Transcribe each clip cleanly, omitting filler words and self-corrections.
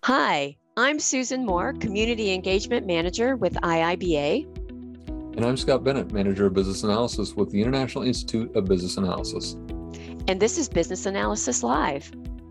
Hi, I'm Susan Moore, Community Engagement Manager with IIBA. And I'm Scott Bennett, Manager of Business Analysis with the International Institute of Business Analysis. And this is Business Analysis Live.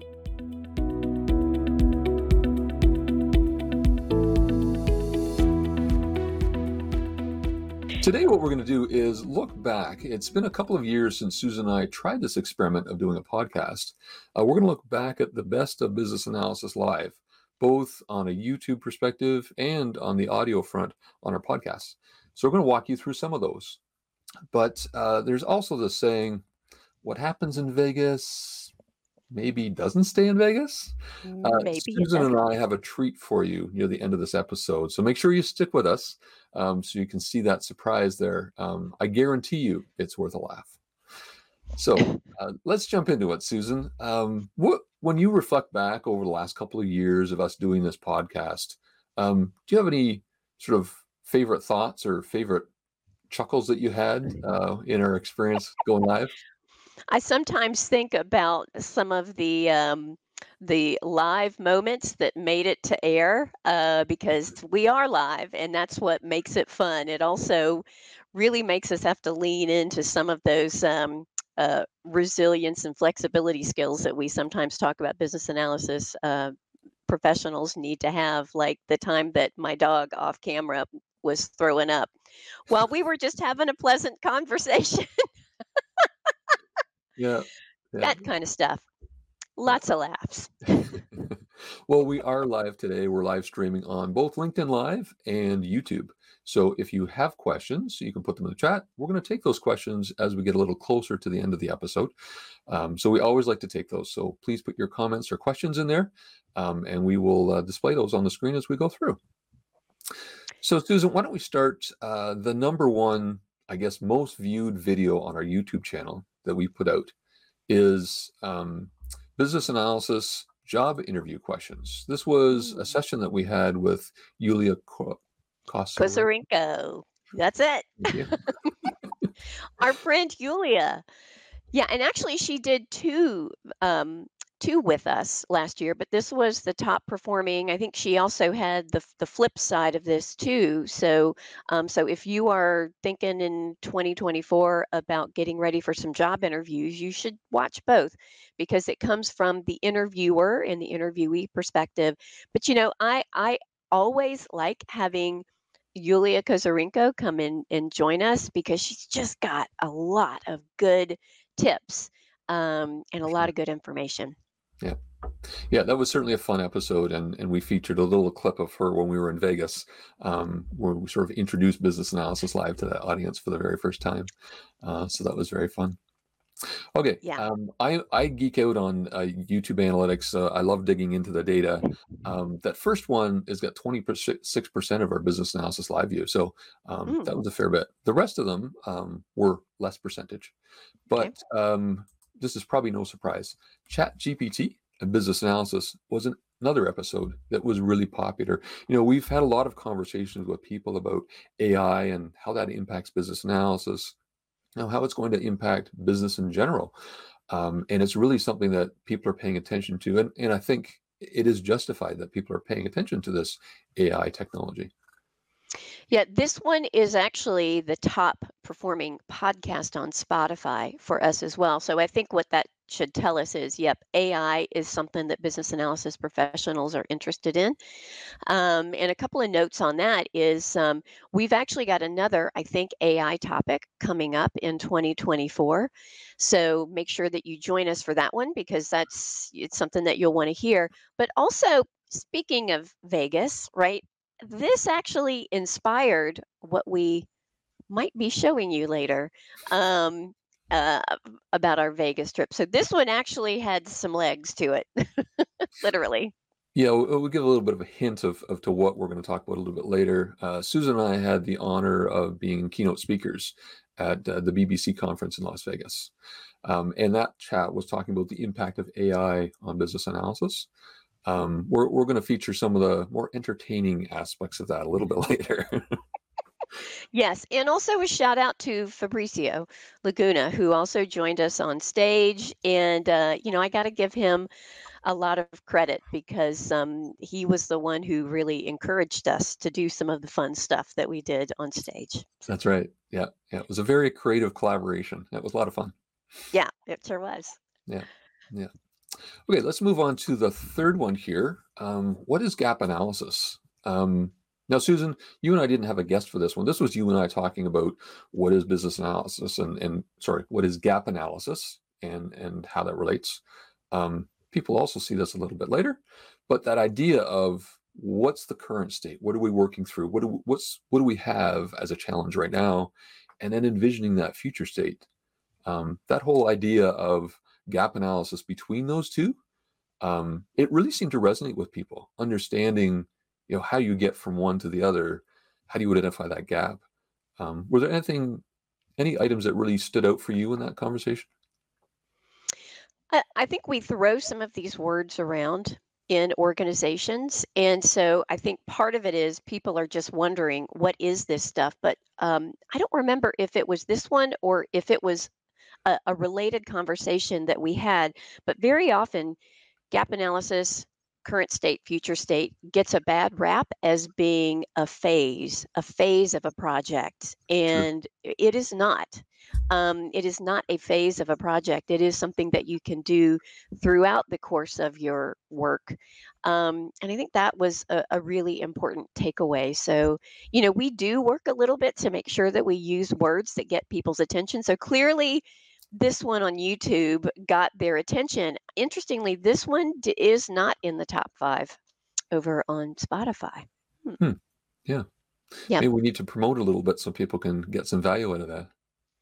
Today, what we're going to do is look back. It's been a couple of years since Susan and I tried this experiment of doing a podcast. We're going to look back at the best of Business Analysis Live, both on a YouTube perspective and on the audio front on our podcast. So we're going to walk you through some of those. But there's also the saying, what happens in Vegas maybe doesn't stay in Vegas. Susan and I have a treat for you near the end of this episode. So make sure you stick with us so you can see that surprise there. I guarantee you it's worth a laugh. So let's jump into it, Susan. When you reflect back over the last couple of years of us doing this podcast, do you have any sort of favorite thoughts or favorite chuckles that you had in our experience going live? I sometimes think about some of the live moments that made it to air because we are live, and that's what makes it fun. It also really makes us have to lean into some of those resilience and flexibility skills that we sometimes talk about business analysis professionals need to have, like the time that my dog off camera was throwing up while we were just having a pleasant conversation. Yeah. That kind of stuff. Lots of laughs. Well, we are live today. We're live streaming on both LinkedIn Live and YouTube. So if you have questions, you can put them in the chat. We're going to take those questions as we get a little closer to the end of the episode. So we always like to take those. So please put your comments or questions in there, and we will display those on the screen as we go through. So Susan, why don't we start the number one, I guess, most viewed video on our YouTube channel that we put out is business analysis job interview questions. This was a session that we had with Yulia Kosarenko. That's it. Our friend Yulia. Yeah, and actually she did two with us last year, but this was the top performing. I think she also had the flip side of this too. So so if you are thinking in 2024 about getting ready for some job interviews, you should watch both because it comes from the interviewer and the interviewee perspective. But I always like having Yulia Kozarenko come in and join us because she's just got a lot of good tips and a lot of good information. Yeah, that was certainly a fun episode, and we featured a little clip of her when we were in Vegas, where we sort of introduced Business Analysis Live to that audience for the very first time. So that was very fun. Okay, Yeah. I geek out on YouTube analytics. I love digging into the data. That first one has got 26% of our Business Analysis Live view, so that was a fair bit. The rest of them were less percentage, but this is probably no surprise. ChatGPT and business analysis was another episode that was really popular. We've had a lot of conversations with people about AI and how that impacts business analysis, how it's going to impact business in general. And it's really something that people are paying attention to. And I think it is justified that people are paying attention to this AI technology. Yeah, this one is actually the top performing podcast on Spotify for us as well. So I think what that should tell us is, yep, AI is something that business analysis professionals are interested in. And a couple of notes on that is we've actually got another, I think, AI topic coming up in 2024. So make sure that you join us for that one because it's something that you'll want to hear. But also, speaking of Vegas, right? This actually inspired what we might be showing you later uh, about our Vegas trip. So this one actually had some legs to it, literally. Yeah, we'll give a little bit of a hint of to what we're going to talk about a little bit later. Susan and I had the honor of being keynote speakers at the BBC conference in Las Vegas. And that chat was talking about the impact of AI on business analysis. We're going to feature some of the more entertaining aspects of that a little bit later. Yes, and also a shout out to Fabrizio Laguna, who also joined us on stage. And, I got to give him a lot of credit because he was the one who really encouraged us to do some of the fun stuff that we did on stage. That's right. Yeah, yeah. It was a very creative collaboration. It was a lot of fun. Yeah, it sure was. Yeah, yeah. Okay, let's move on to the third one here. What is gap analysis? Now, Susan, you and I didn't have a guest for this one. This was you and I talking about what is business analysis and sorry, what is gap analysis and how that relates. People also see this a little bit later, but that idea of what's the current state? What are we working through? What do we have as a challenge right now? And then envisioning that future state. That whole idea of gap analysis between those two, it really seemed to resonate with people, understanding, how you get from one to the other, how do you identify that gap? Were there any items that really stood out for you in that conversation? I think we throw some of these words around in organizations. And so I think part of it is people are just wondering, what is this stuff? But I don't remember if it was this one or if it was a related conversation that we had. But very often, gap analysis, current state, future state gets a bad rap as being a phase of a project. Sure. And it is not. It is not a phase of a project. It is something that you can do throughout the course of your work. And I think that was a really important takeaway. So, we do work a little bit to make sure that we use words that get people's attention. So clearly, this one on YouTube got their attention. Interestingly, this one is not in the top 5 over on Spotify. Hmm. Hmm. Yeah. Yep. Maybe we need to promote a little bit so people can get some value out of that.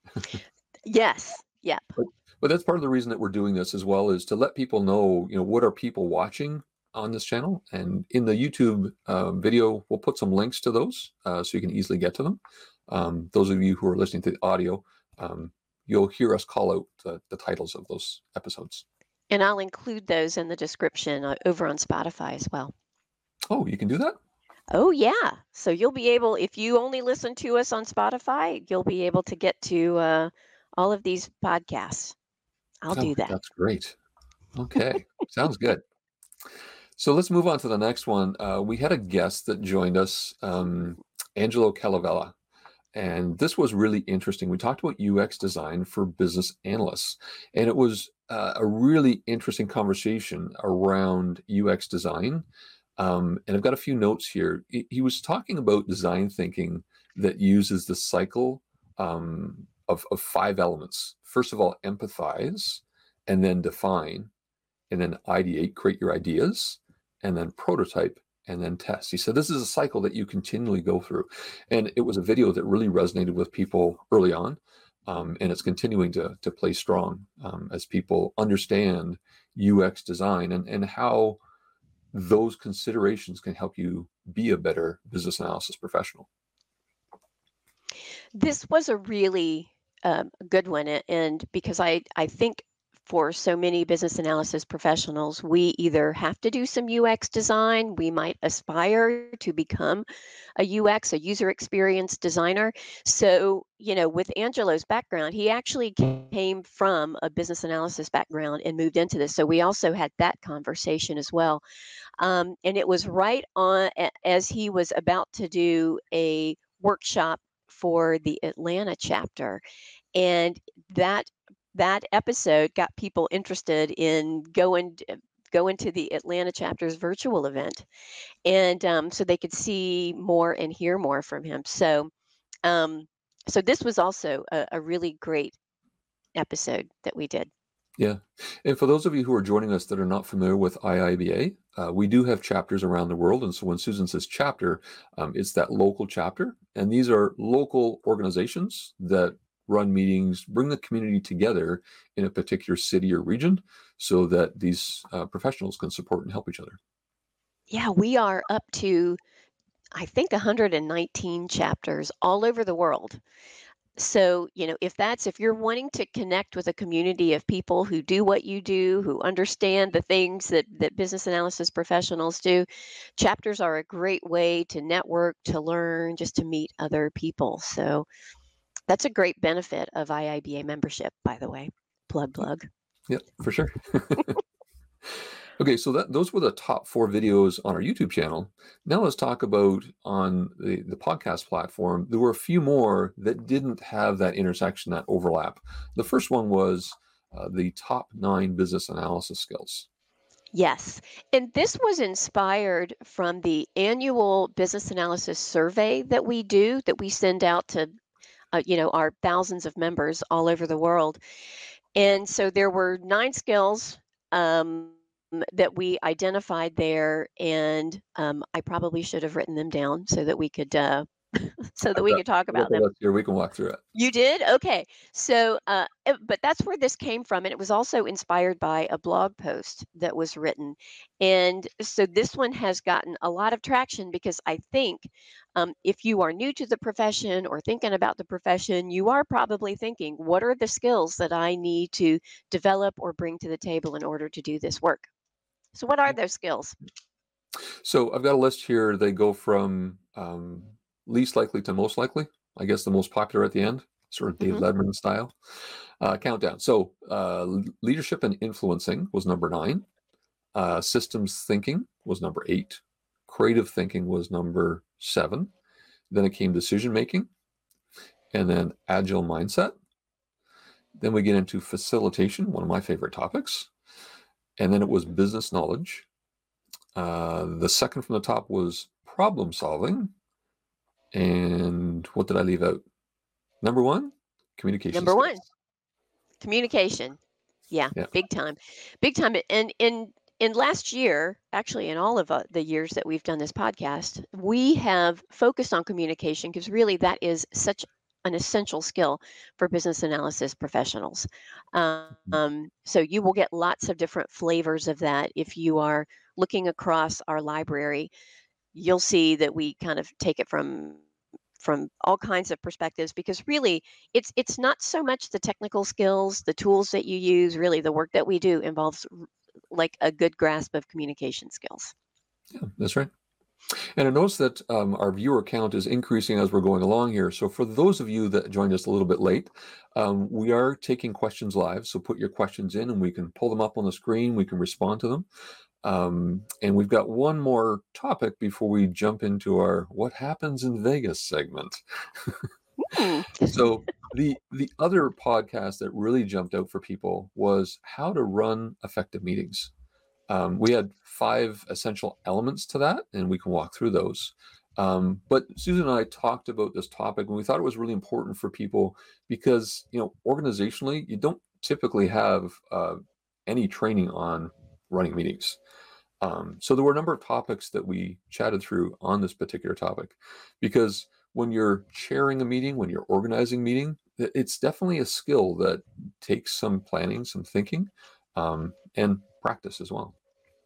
Yes. Yep. But, but that's part of the reason that we're doing this as well, is to let people know, what are people watching on this channel. And in the YouTube video, we'll put some links to those so you can easily get to them. Those of you who are listening to the audio, you'll hear us call out the titles of those episodes. And I'll include those in the description over on Spotify as well. Oh, you can do that? Oh, yeah. So you'll be able, if you only listen to us on Spotify, you'll be able to get to all of these podcasts. I'll Oh, do that. that's great. Okay, sounds good. So let's move on to the next one. We had a guest that joined us, Angelo Calavella, and this was really interesting. We talked about UX design for business analysts, and it was a really interesting conversation around UX design. And I've got a few notes here. He was talking about design thinking that uses the cycle of 5 elements. First of all, empathize, and then define, and then ideate, create your ideas, and then prototype, and then test. He said this is a cycle that you continually go through. And it was a video that really resonated with people early on. And it's continuing to play strong as people understand UX design and how those considerations can help you be a better business analysis professional. This was a really good one. And because I think for so many business analysis professionals, we either have to do some UX design, we might aspire to become a UX, a user experience designer. So, with Angelo's background, he actually came from a business analysis background and moved into this. So we also had that conversation as well. And it was right on as he was about to do a workshop for the Atlanta chapter. And that episode got people interested in going to the Atlanta chapter's virtual event, and so they could see more and hear more from him. Um, so this was also a really great episode that we did. Yeah. And for those of you who are joining us that are not familiar with IIBA, we do have chapters around the world. And so when Susan says chapter, it's that local chapter. And these are local organizations that run meetings, bring the community together in a particular city or region so that these professionals can support and help each other. Yeah, we are up to, I think, 119 chapters all over the world. So, if you're wanting to connect with a community of people who do what you do, who understand the things that business analysis professionals do, chapters are a great way to network, to learn, just to meet other people. So that's a great benefit of IIBA membership, by the way. Plug. Yeah, for sure. Okay, so those were the top 4 videos on our YouTube channel. Now let's talk about on the podcast platform. There were a few more that didn't have that intersection, that overlap. The first one was the top 9 business analysis skills. Yes. And this was inspired from the annual business analysis survey that we do, that we send out to, our thousands of members all over the world. And so there were 9 skills that we identified there, and I probably should have written them down so that we could I've got, talk I've got about the them. list here. We can walk through it. You did? Okay. So, but that's where this came from. And it was also inspired by a blog post that was written. And so this one has gotten a lot of traction because I think if you are new to the profession or thinking about the profession, you are probably thinking, what are the skills that I need to develop or bring to the table in order to do this work? So, what are those skills? So I've got a list here. They go from least likely to most likely. I guess the most popular at the end, sort of Dave Hmm. Letterman style countdown. So leadership and influencing was number 9. Systems thinking was number 8. Creative thinking was number 7. Then it came decision making, and then agile mindset. Then we get into facilitation, one of my favorite topics. And then it was business knowledge. The second from the top was problem solving. And what did I leave out? Number 1, communication Number one, skills. communication. Yeah, Yeah. big time. Big time. And in last year, actually in all of the years that we've done this podcast, we have focused on communication because really that is such an essential skill for business analysis professionals. So you will get lots of different flavors of that if you are looking across our library. You'll see that we kind of take it from all kinds of perspectives because really it's not so much the technical skills, the tools that you use. Really the work that we do involves like a good grasp of communication skills. Yeah, that's right. And I noticed that our viewer count is increasing as we're going along here. So for those of you that joined us a little bit late, we are taking questions live. So put your questions in and we can pull them up on the screen. We can respond to them. And we've got one more topic before we jump into our What Happens in Vegas segment. Hmm. So the other podcast that really jumped out for people was how to run effective meetings. We had 5 essential elements to that, and we can walk through those. But Susan and I talked about this topic, and we thought it was really important for people because, organizationally, you don't typically have any training on running meetings. So there were a number of topics that we chatted through on this particular topic, because when you're chairing a meeting, when you're organizing a meeting, it's definitely a skill that takes some planning, some thinking, and practice as well.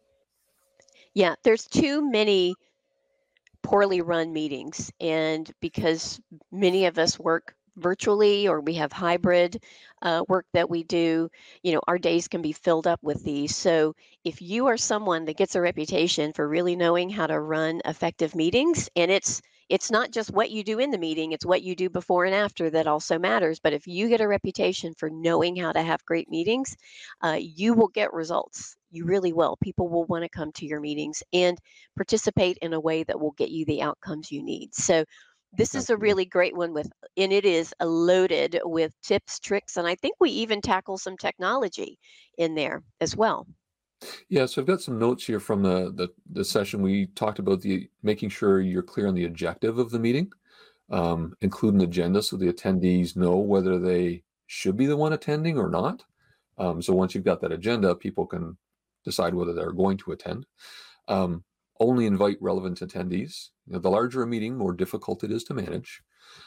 Yeah, there's too many poorly run meetings. And because many of us work virtually or we have hybrid work that we do, our days can be filled up with these. So if you are someone that gets a reputation for really knowing how to run effective meetings, and it's not just what you do in the meeting, it's what you do before and after that also matters. But if you get a reputation for knowing how to have great meetings, you will get results. You really will. People will want to come to your meetings and participate in a way that will get you the outcomes you need. So this is a Absolutely. really great one and it is loaded with tips, tricks, and I think we even tackle some technology in there as well. Yeah, so I've got some notes here from the session. We talked about the making sure you're clear on the objective of the meeting, include an agenda so the attendees know whether they should be the one attending or not. So once you've got that agenda, people can decide whether they're going to attend. Only invite relevant attendees. The larger a meeting, more difficult it is to manage.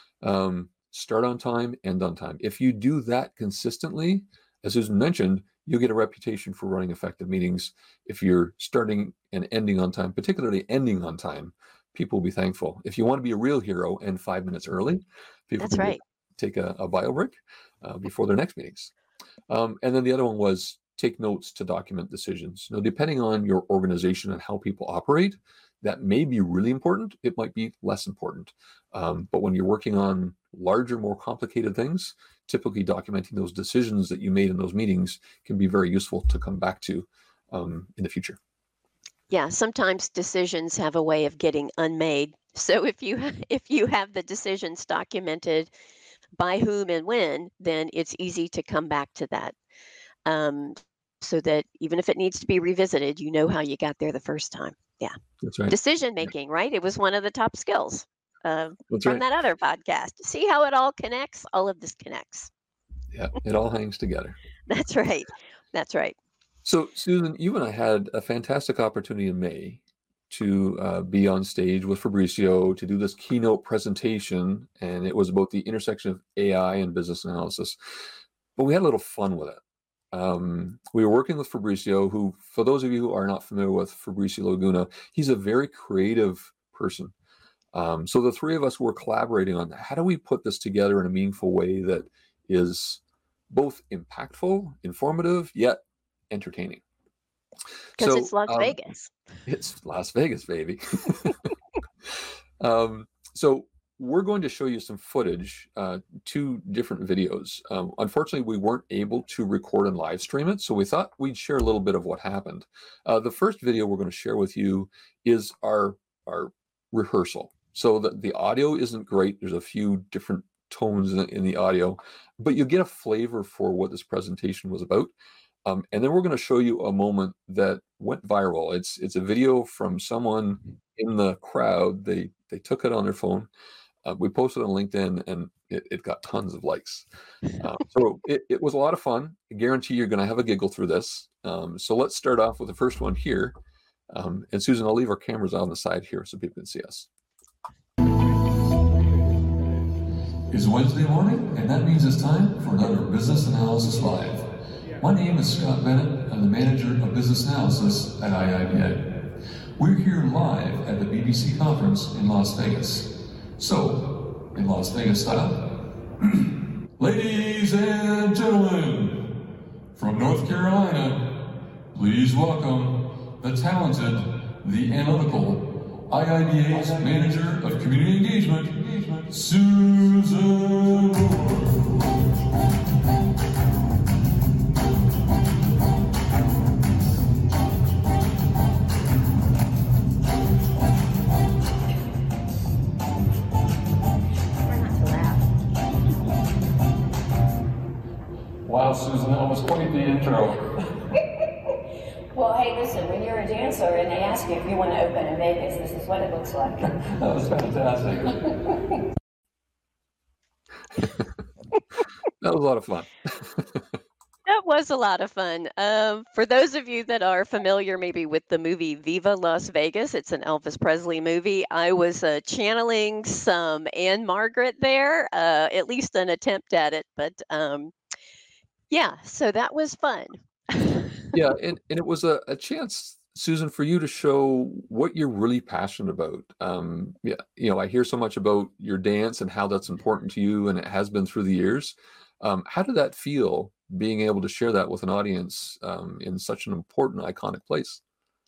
Start on time, end on time. If you do that consistently, as Susan mentioned, you'll get a reputation for running effective meetings. If you're starting and ending on time, particularly ending on time, people will be thankful. If you want to be a real hero and 5 minutes early, people That's can right. take a bio break before their next meetings. And then the other one was take notes to document decisions. Now, depending on your organization and how people operate, that may be really important. It might be less important. But when you're working on larger, more complicated things, typically documenting those decisions that you made in those meetings can be very useful to come back to in the future. Yeah, sometimes decisions have a way of getting unmade. So if you if you have the decisions documented by whom and when, then it's easy to come back to that. Um, so that even if it needs to be revisited, you know how you got there the first time. Yeah. That's right. Decision making, right? It was one of the top skills That's from right. that other podcast. See how it all connects? All of this connects. Yeah, it all hangs together. That's right. That's right. So, Susan, you and I had a fantastic opportunity in May to be on stage with Fabrizio to do this keynote presentation, and it was about the intersection of AI and business analysis. But we had a little fun with it. We were working with Fabrizio, who, for those of you who are not familiar with Fabrizio Laguna, he's a very creative person. So the three of us were collaborating on how do we put this together in a meaningful way that is both impactful, informative, yet entertaining. Because So it's Las Vegas. it's Las Vegas, baby. So we're going to show you some footage, two different videos. Unfortunately, we weren't able to record and live stream it, so we thought we'd share a little bit of what happened. The first video we're going to share with you is our rehearsal. So the audio isn't great. There's a few different tones in the audio, but you get a flavor for what this presentation was about. And then we're going to show you a moment that went viral. It's a video from someone in the crowd. They took it on their phone. We posted on LinkedIn, and it got tons of likes. So it was a lot of fun. I guarantee you're going to have a giggle through this. So let's start off with the first one here. And Susan, I'll leave our cameras on the side here so people can see us. It's Wednesday morning, and that means it's time for another Business Analysis Live. My name is Scott Bennett. I'm the manager of business analysis at IIBA. We're here live at the BBC conference in Las Vegas. So, in Las Vegas style, ladies and gentlemen, from North Carolina, please welcome the talented, the analytical, IIBA's Manager of Community Engagement, Susan Moore. Wow, Susan, that was quite the intro. Well, hey, listen, when you're a dancer and they ask you if you want to open in Vegas, this is what it looks like. That was fantastic. That was a lot of fun. That was a lot of fun. For those of you that are familiar maybe with the movie Viva Las Vegas, it's an Elvis Presley movie. I was channeling some Anne Margaret there, at least an attempt at it. But yeah, so that was fun. Yeah, and it was a chance, Susan, for you to show what you're really passionate about. Yeah, I hear so much about your dance and how that's important to you, and it has been through the years. How did that feel, being able to share that with an audience in such an important, iconic place?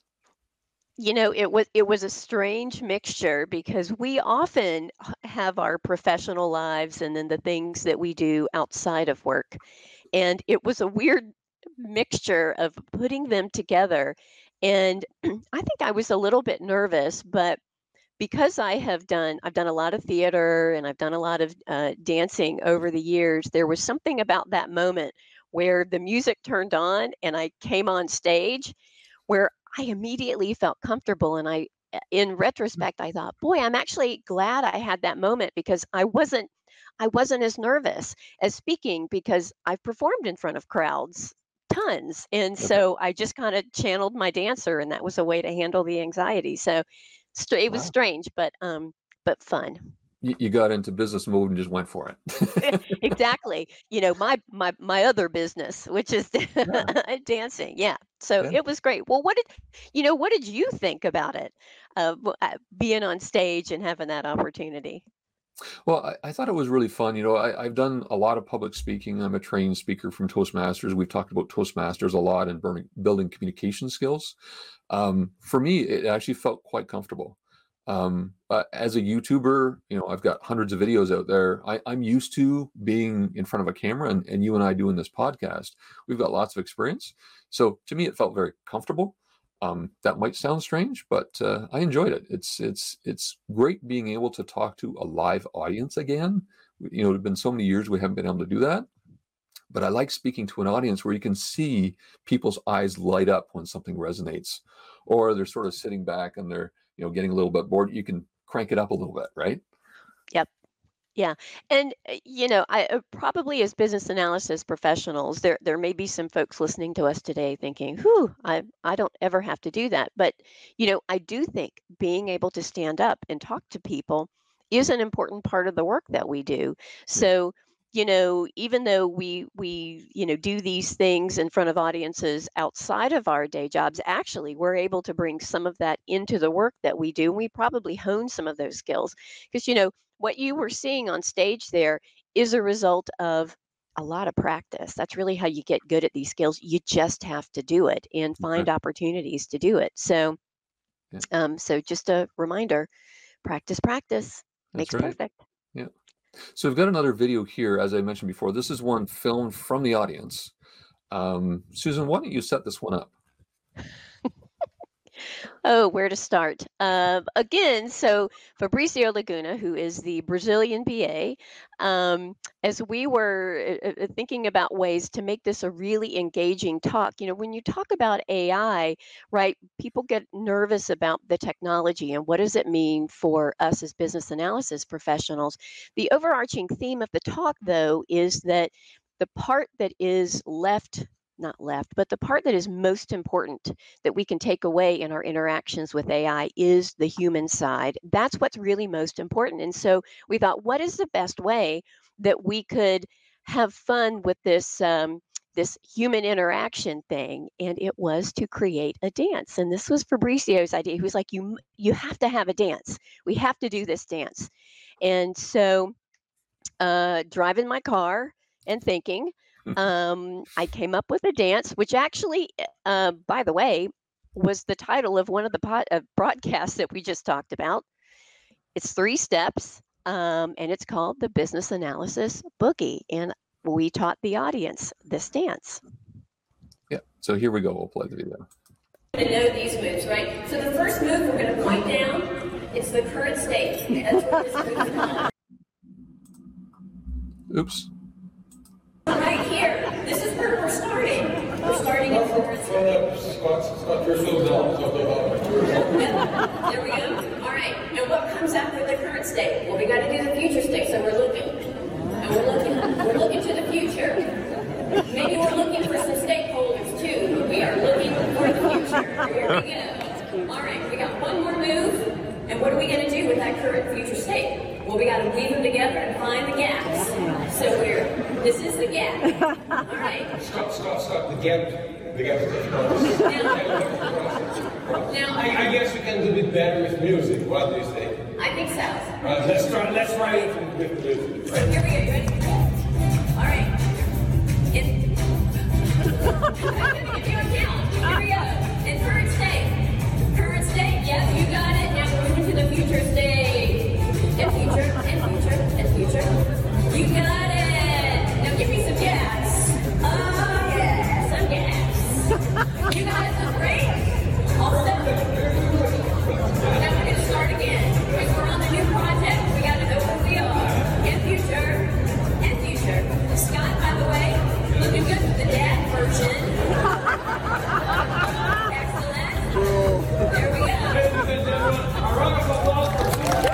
It was a strange mixture because we often have our professional lives and then the things that we do outside of work. And it was a weird mixture of putting them together. And I think I was a little bit nervous, but because I've done a lot of theater and I've done a lot of dancing over the years, there was something about that moment where the music turned on and I came on stage where I immediately felt comfortable. And in retrospect, I thought, boy, I'm actually glad I had that moment because I wasn't as nervous as speaking because I've performed in front of crowds tons. And Okay. so I just kind of channeled my dancer and that was a way to handle the anxiety. So it was Wow. strange, but fun. You got into business mode and just went for it. Exactly. My other business, which is Yeah, dancing. Yeah. So yeah. it was great. Well, what did you think about it? Being on stage and having that opportunity. Well, I thought it was really fun. I've done a lot of public speaking. I'm a trained speaker from Toastmasters. We've talked about Toastmasters a lot and building communication skills. For me, it actually felt quite comfortable. As a YouTuber, I've got hundreds of videos out there. I'm used to being in front of a camera, and you and I doing this podcast. We've got lots of experience. So to me, it felt very comfortable. That might sound strange, but I enjoyed it. It's great being able to talk to a live audience again. It's been so many years we haven't been able to do that. But I like speaking to an audience where you can see people's eyes light up when something resonates, or they're sort of sitting back and they're getting a little bit bored. You can crank it up a little bit, right? Yep. Yeah. And, I probably as business analysis professionals, there may be some folks listening to us today thinking, whew, I don't ever have to do that. But, I do think being able to stand up and talk to people is an important part of the work that we do. So, even though we do these things in front of audiences outside of our day jobs, actually, we're able to bring some of that into the work that we do. We probably hone some of those skills because, what you were seeing on stage there is a result of a lot of practice. That's really how you get good at these skills. You just have to do it and find Right. opportunities to do it. So, Yeah, so just a reminder, practice that's makes right. perfect. Yeah. So we've got another video here, as I mentioned before. This is one filmed from the audience. Susan, why don't you set this one up? Oh, where to start? Again, so Fabrizio Laguna, who is the Brazilian BA, as we were thinking about ways to make this a really engaging talk, when you talk about AI, right, people get nervous about the technology and what does it mean for us as business analysis professionals. The overarching theme of the talk, though, is that the part that is not left, but the part that is most important that we can take away in our interactions with AI is the human side. That's what's really most important. And so we thought, what is the best way that we could have fun with this human interaction thing? And it was to create a dance. And this was Fabricio's idea. He was like, you have to have a dance. We have to do this dance. And so driving my car and thinking, I came up with a dance, which actually, by the way, was the title of one of the broadcasts that we just talked about. It's 3 steps, and it's called the Business Analysis Boogie. And we taught the audience this dance. Yeah. So here we go. We'll play the video. To know these moves, right? So the first move, we're going to point down. It's the current state. That's what this move is called. Oops. Right here. This is where we're starting. We're starting at current state. There we go. All right. And what comes after the current state? Well, we got to do the future state. So we're looking. And we're looking to the future. Maybe we're looking for some stakeholders too, but we are looking for the future. Here we go. All right, we got one more move. And what are we going to do with that current future state? Well, we got to weave them together and find the gaps. So this is the gap. All right. Stop. The gap is Now, I guess we can do it better with music. What do you think? I think so. Let's try it with music. Right? Here we go. You ready? All right. I'm going to give you a count. Here we go. In current state. Current state. Yep, you got it. Now we're moving to the future state. And future. You got it. Now give me some gas. Oh, yeah, some gas. You guys are great. All set. Now we're going to start again. Because we're on the new project, we got to know who we are. And future. Scott, by the way, looking good with the dad version. Excellent. There we go. Ladies and gentlemen, a round of applause for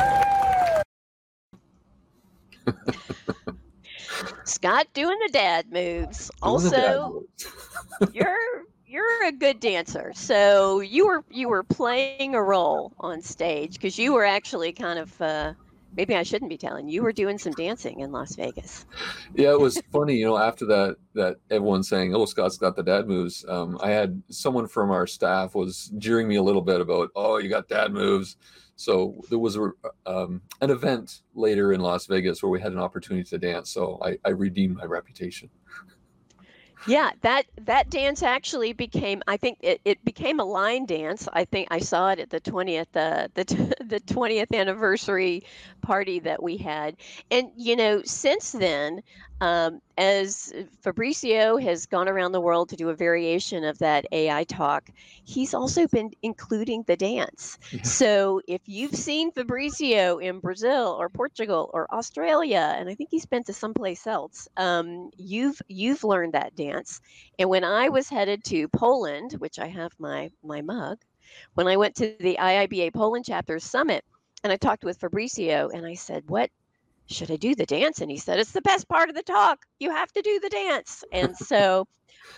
Scott doing the dad moves. Also, you're a good dancer. So you were playing a role on stage because you were actually kind of maybe I shouldn't be telling you were doing some dancing in Las Vegas. Yeah, it was funny, after that everyone's saying, "Oh, Scott's got the dad moves." I had someone from our staff was jeering me a little bit about, "Oh, you got dad moves." So there was an event later in Las Vegas where we had an opportunity to dance. So I redeemed my reputation. Yeah, that dance actually became, I think it became a line dance. I think I saw it at the 20th the 20th anniversary party that we had. And since then, as Fabrizio has gone around the world to do a variation of that AI talk, he's also been including the dance. Yeah. So if you've seen Fabrizio in Brazil or Portugal or Australia, and I think he's been to someplace else, you've learned that dance. And when I was headed to Poland, which I have my mug, when I went to the IIBA Poland chapter summit, and I talked with Fabrizio, and I said, "What should I do the dance?" And he said, "It's the best part of the talk. You have to do the dance." And so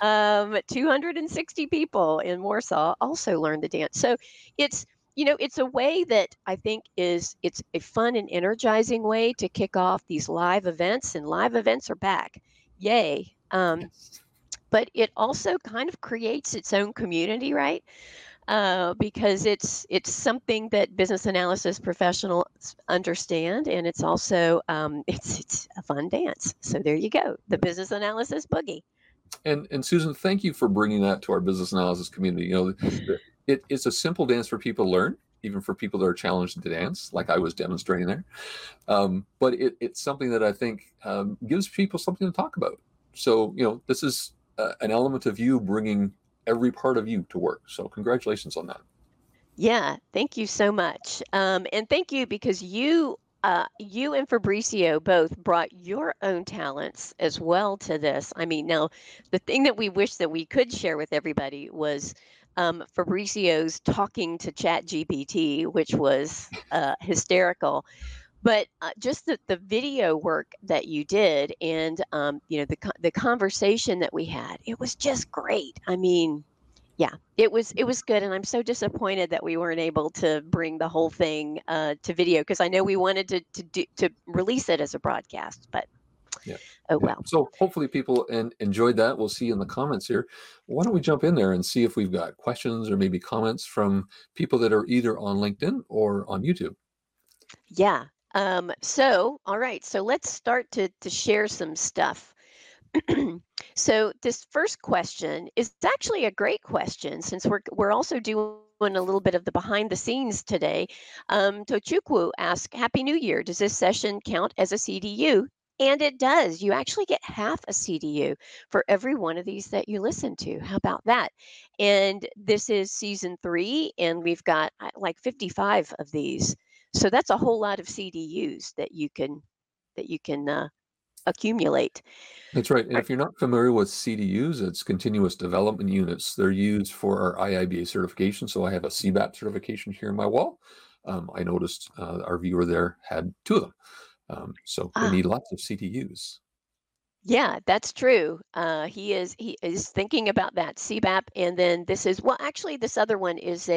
260 people in Warsaw also learned the dance. So it's it's a way that I think it's a fun and energizing way to kick off these live events, and live events are back. Yay. Yes. But it also kind of creates its own community, right? Because it's something that business analysis professionals understand, and it's also it's a fun dance. So there you go, the business analysis boogie. And Susan, thank you for bringing that to our business analysis community. It's a simple dance for people to learn, even for people that are challenged to dance, like I was demonstrating there. But it's something that I think gives people something to talk about. So this is an element of you bringing every part of you to work. So congratulations on that. Yeah, thank you so much. And thank you because you and Fabricio both brought your own talents as well to this. I mean, now the thing that we wish that we could share with everybody was Fabricio's talking to Chat GPT, which was hysterical. But just the video work that you did, and the conversation that we had, it was just great. I mean, yeah, it was good, and I'm so disappointed that we weren't able to bring the whole thing to video, because I know we wanted to release it as a broadcast, but Yeah. oh Yeah. well. So hopefully people enjoyed that. We'll see in the comments here. Why don't we jump in there and see if we've got questions or maybe comments from people that are either on LinkedIn or on YouTube. Yeah. So all right, so let's start to share some stuff. So this first question is actually a great question, since we're also doing a little bit of the behind the scenes today. Tochukwu asked, "Happy New Year. Does this session count as a CDU?" And it does. You actually get half a CDU for every one of these that you listen to. How about that? And this is season 3, and we've got like 55 of these. So that's a whole lot of CDUs that you can accumulate. That's right. And Are- if you're not familiar with CDUs, it's continuous development units. They're used for our IIBA certification. So I have a CBAP certification here in my wall. I noticed our viewer there had 2 of them. So they Ah, need lots of CDUs. yeah, that's true. He is thinking about that CBAP, and then actually this other one is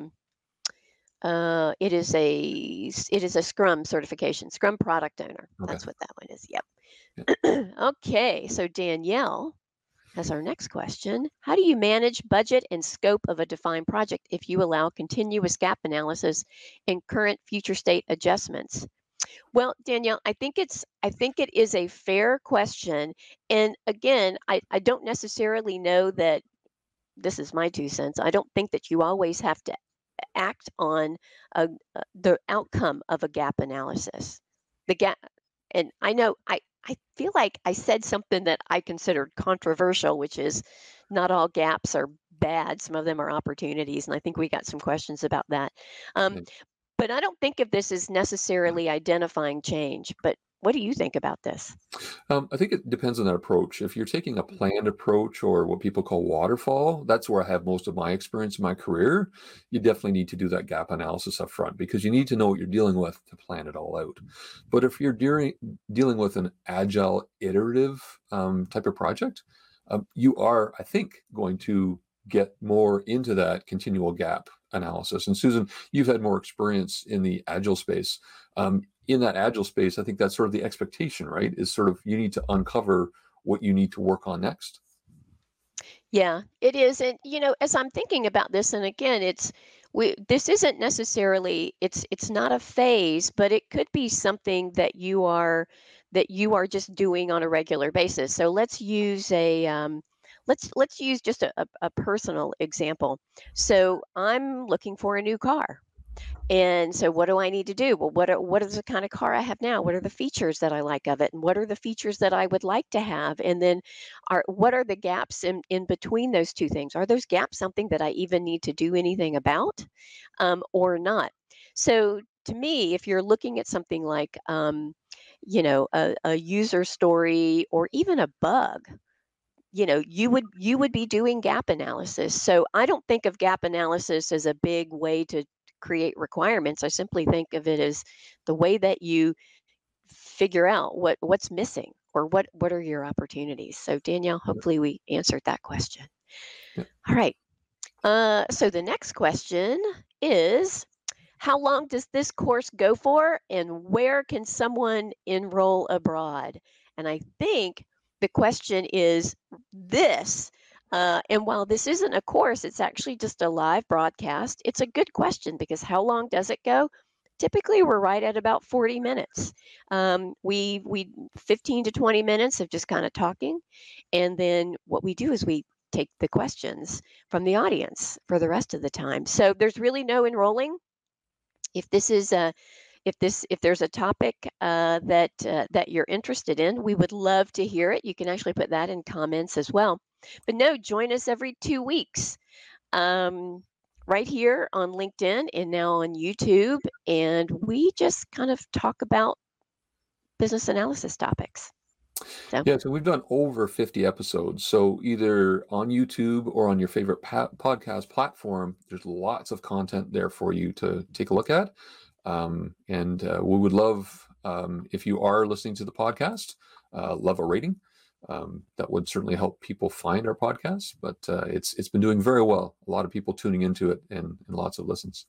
it is a Scrum certification, Scrum product owner. Okay. That's what that one is. Yep. Yeah. Okay, so Danielle has our next question. How do you manage budget and scope of a defined project if you allow continuous gap analysis and current future state adjustments? Well, Danielle, I think it is a fair question. And again, I don't necessarily know that, this is my 2 cents. I don't think that you always have to act on the outcome of a gap analysis. The gap, and I feel like I said something that I considered controversial, which is not all gaps are bad. Some of them are opportunities, and I think we got some questions about that. Um, Yeah. but I don't think of this as necessarily identifying change. But what do you think about this? I think it depends on that approach. If you're taking a planned approach or what people call waterfall, that's where I have most of my experience in my career. You definitely need to do that gap analysis up front because you need to know what you're dealing with to plan it all out. But if you're dealing with an agile, iterative type of project, you are, I think, going to get more into that continual gap analysis. And Susan, you've had more experience in the agile space. In that agile space, I think that's sort of the expectation, right? Is sort of you need to uncover what you need to work on next. Yeah, it is. And as I'm thinking about this, and again, this isn't necessarily, it's not a phase, but it could be something that you are just doing on a regular basis. So let's use let's use just a personal example. So I'm looking for a new car. And so what do I need to do? Well, what is the kind of car I have now? What are the features that I like of it? And what are the features that I would like to have? And then what are the gaps in between those two things? Are those gaps something that I even need to do anything about, or not? So to me, if you're looking at something like a user story or even a bug, you would be doing gap analysis. So I don't think of gap analysis as a big way to create requirements. I simply think of it as the way that you figure out what's missing or what are your opportunities. So Danielle, hopefully we answered that question. Yeah. All right. So the next question is, how long does this course go for, and where can someone enroll abroad? And I think the question is this. And while this isn't a course, it's actually just a live broadcast. It's a good question because how long does it go? Typically, we're right at about 40 minutes. We 15 to 20 minutes of just kind of talking, and then what we do is we take the questions from the audience for the rest of the time. So there's really no enrolling. If this is a if there's a topic that you're interested in, we would love to hear it. You can actually put that in comments as well. But no, join us every 2 weeks, right here on LinkedIn and now on YouTube, and we just kind of talk about business analysis topics. Yeah, so we've done over 50 episodes. So either on YouTube or on your favorite podcast platform, there's lots of content there for you to take a look at. And we would love, if you are listening to the podcast, love a rating. That would certainly help people find our podcast. But it's been doing very well. A lot of people tuning into it and lots of listens.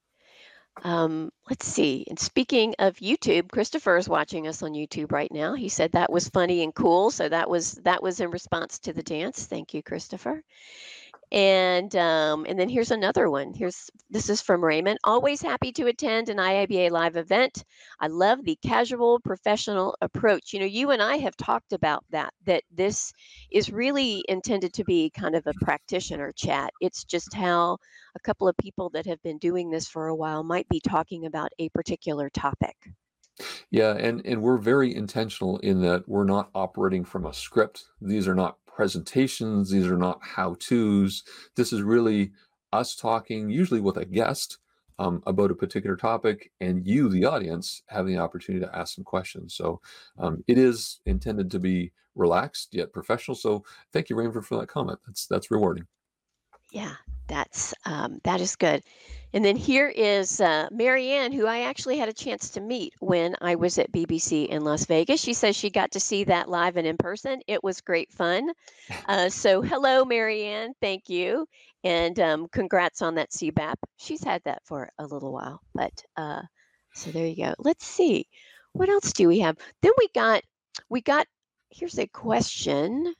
Let's see. And speaking of YouTube, Christopher is watching us on YouTube right now. He said that was funny and cool. So that was in response to the dance. Thank you, Christopher. And then here's another one. This is from Raymond. Always happy to attend an IIBA live event. I love the casual professional approach. You and I have talked about that this is really intended to be kind of a practitioner chat. It's just how a couple of people that have been doing this for a while might be talking about a particular topic. Yeah, and we're very intentional in that we're not operating from a script. These are not presentations. These are not how-tos. This is really us talking, usually with a guest, about a particular topic, and you, the audience, having the opportunity to ask some questions. So it is intended to be relaxed yet professional. So thank you, Rainford, for that comment. That's rewarding. Yeah, that is good. And then here is Marianne, who I actually had a chance to meet when I was at BBC in Las Vegas. She says she got to see that live and in person. It was great fun. So hello, Marianne. Thank you. And congrats on that CBAP. She's had that for a little while. But so there you go. Let's see. What else do we have? Then we got, here's a question.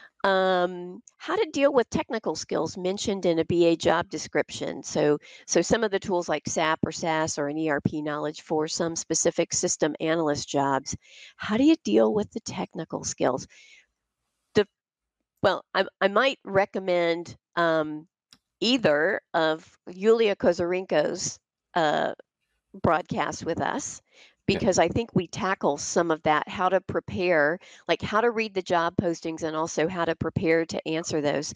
How to deal with technical skills mentioned in a BA job description. So some of the tools like SAP or SAS or an ERP knowledge for some specific system analyst jobs. How do you deal with the technical skills? Well, I might recommend either of Yulia Kozarenko's broadcast with us, because I think we tackle some of that, how to prepare, like how to read the job postings and also how to prepare to answer those.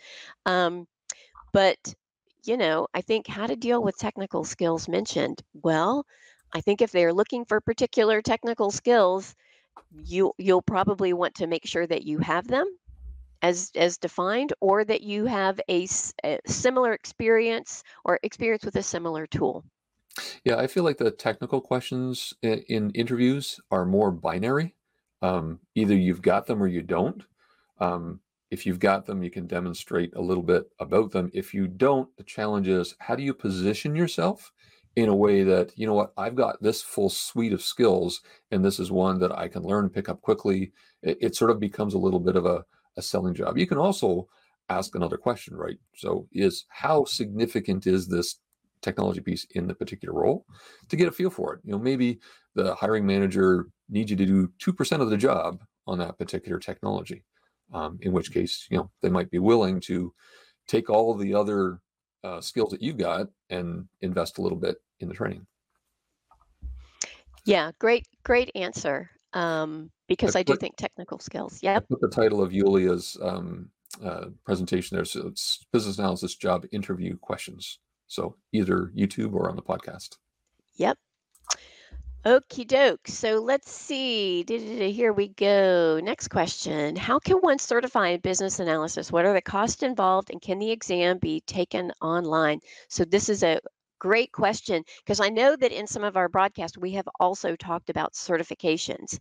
But, I think how to deal with technical skills mentioned. Well, I think if they're looking for particular technical skills, you'll probably want to make sure that you have them as defined, or that you have a similar experience or experience with a similar tool. Yeah, I feel like the technical questions in interviews are more binary. Either you've got them or you don't. If you've got them, you can demonstrate a little bit about them. If you don't, the challenge is, how do you position yourself in a way that, I've got this full suite of skills, and this is one that I can learn and pick up quickly. It sort of becomes a little bit of a selling job. You can also ask another question, right? So how significant is this technology piece in the particular role, to get a feel for it? Maybe the hiring manager needs you to do 2% of the job on that particular technology. in which case, they might be willing to take all the other skills that you've got and invest a little bit in the training. Yeah, great answer. Because I do think technical skills. Yep. I put the title of Yulia's presentation there. So it's business analysis job interview questions. So either YouTube or on the podcast. Yep. Okie doke. So let's see. Here we go. Next question. How can one certify in business analysis? What are the costs involved, and can the exam be taken online? So this is a great question, because I know that in some of our broadcasts, we have also talked about certifications.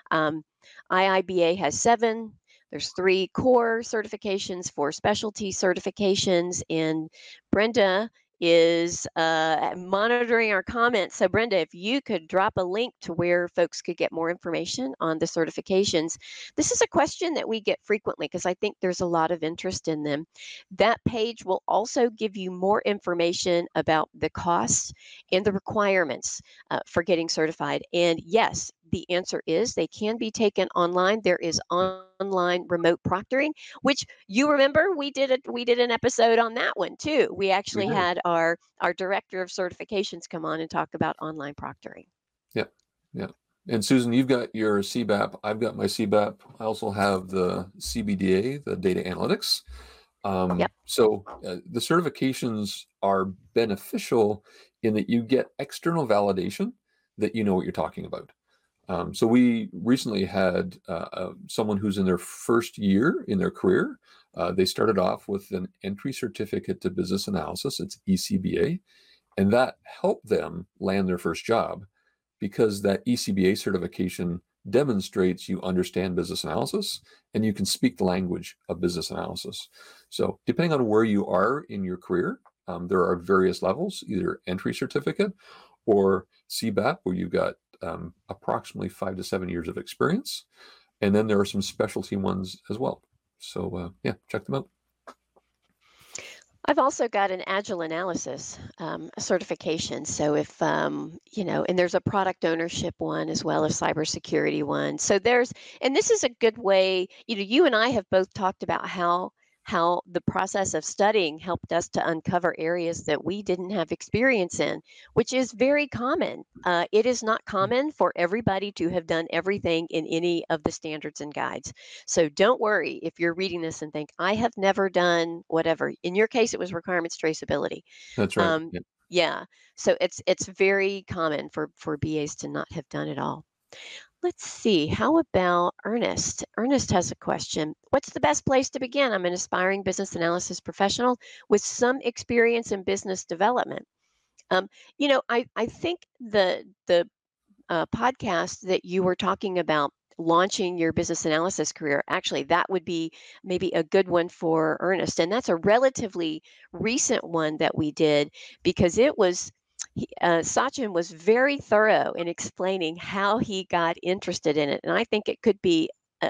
IIBA has 7. There's 3 core certifications, 4 specialty certifications, and Brenda is monitoring our comments. So Brenda, if you could drop a link to where folks could get more information on the certifications. This is a question that we get frequently because I think there's a lot of interest in them. That page will also give you more information about the costs and the requirements for getting certified. And yes, the answer is they can be taken online. There is online remote proctoring, which you remember we did an episode on that one too. We actually had our director of certifications come on and talk about online proctoring. Yeah. And Susan, you've got your CBAP. I've got my CBAP. I also have the CBDA, the data analytics. So the certifications are beneficial in that you get external validation that you know what you're talking about. So we recently had someone who's in their first year in their career. They started off with an entry certificate to business analysis. It's ECBA. And that helped them land their first job because that ECBA certification demonstrates you understand business analysis and you can speak the language of business analysis. So depending on where you are in your career, there are various levels, either entry certificate or CBAP, where you've got approximately 5 to 7 years of experience. And then there are some specialty ones as well. So check them out. I've also got an Agile analysis certification. So if, and there's a product ownership one as well as cybersecurity one. So and this is a good way, you and I have both talked about how the process of studying helped us to uncover areas that we didn't have experience in, which is very common. It is not common for everybody to have done everything in any of the standards and guides. So don't worry if you're reading this and think, I have never done whatever. In your case, it was requirements traceability. That's right. Yeah. So it's very common for BAs to not have done it all. Let's see. How about Ernest? Ernest has a question. What's the best place to begin? I'm an aspiring business analysis professional with some experience in business development. I think the podcast that you were talking about, launching your business analysis career, actually, that would be maybe a good one for Ernest. And that's a relatively recent one that we did because it was Sachin was very thorough in explaining how he got interested in it. And I think it could be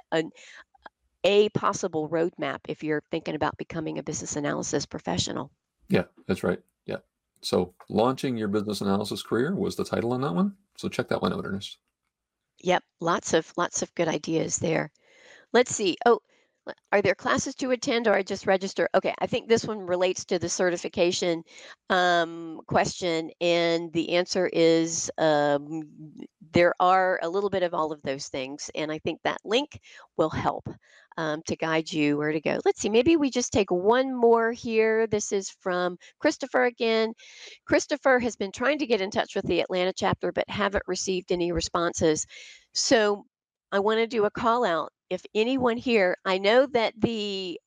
a possible roadmap if you're thinking about becoming a business analysis professional. Yeah, that's right. Yeah. So launching your business analysis career was the title on that one. So check that one out, Ernest. Yep. Lots of good ideas there. Let's see. Oh, are there classes to attend or I just register? Okay, I think this one relates to the certification question, and the answer is there are a little bit of all of those things, and I think that link will help to guide you where to go. Let's see, maybe we just take one more here. This is from Christopher again. Christopher has been trying to get in touch with the Atlanta chapter, but haven't received any responses. So I want to do a call out. If anyone here, I know that the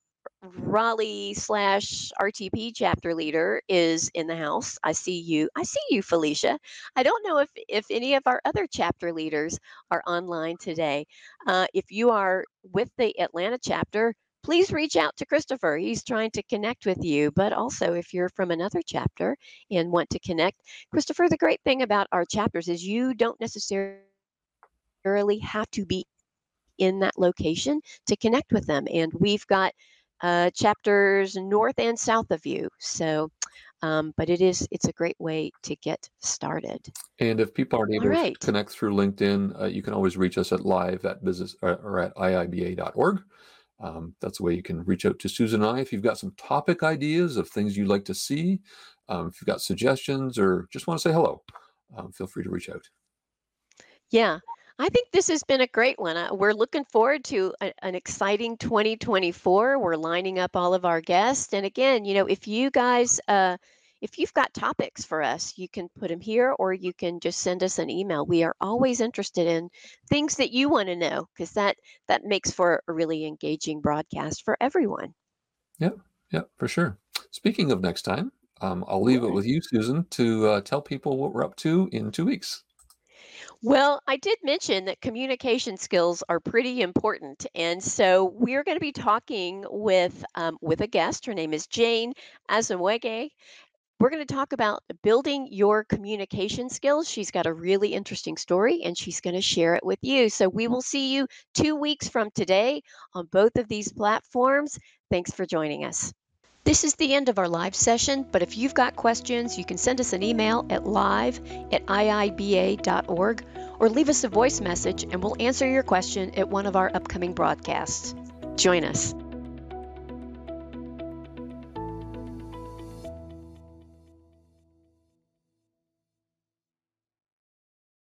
Raleigh/RTP chapter leader is in the house. I see you, Felicia. I don't know if any of our other chapter leaders are online today. If you are with the Atlanta chapter, please reach out to Christopher. He's trying to connect with you. But also, if you're from another chapter and want to connect, Christopher, the great thing about our chapters is you don't necessarily have to be in that location to connect with them. And we've got chapters north and south of you. So, but it's a great way to get started. And if people aren't able to connect through LinkedIn, you can always reach us at live@business or at iiba.org. That's the way you can reach out to Susan and I. If you've got some topic ideas of things you'd like to see, if you've got suggestions or just want to say hello, feel free to reach out. Yeah, I think this has been a great one. We're looking forward to an exciting 2024. We're lining up all of our guests. And again, if you guys, if you've got topics for us, you can put them here or you can just send us an email. We are always interested in things that you want to know because that makes for a really engaging broadcast for everyone. Yep, for sure. Speaking of next time, I'll leave it with you, Susan, to tell people what we're up to in 2 weeks. Well, I did mention that communication skills are pretty important, and so we're going to be talking with a guest. Her name is Jane Azawege. We're going to talk about building your communication skills. She's got a really interesting story, and she's going to share it with you. So we will see you 2 weeks from today on both of these platforms. Thanks for joining us. This is the end of our live session, but if you've got questions, you can send us an email at live@iiba.org or leave us a voice message and we'll answer your question at one of our upcoming broadcasts. Join us.